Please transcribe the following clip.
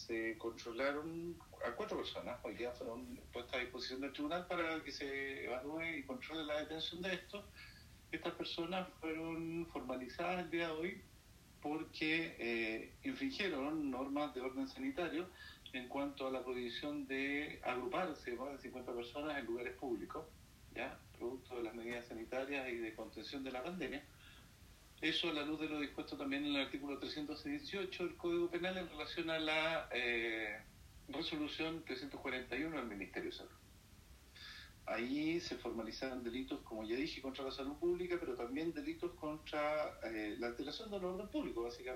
se controlaron a 4 personas. Hoy día fueron puestas a disposición del tribunal para que se evalúe y controle la detención de esto. Estas personas fueron formalizadas el día de hoy porque infringieron normas de orden sanitario en cuanto a la prohibición de agruparse más de 50 personas en lugares públicos, ¿ya? Producto de las medidas sanitarias y de contención de la pandemia. Eso a la luz de lo dispuesto también en el artículo 318 del Código Penal en relación a la resolución 341 del Ministerio de Salud. Ahí se formalizaron delitos, como ya dije, contra la salud pública, pero también delitos contra la alteración del orden público, básicamente.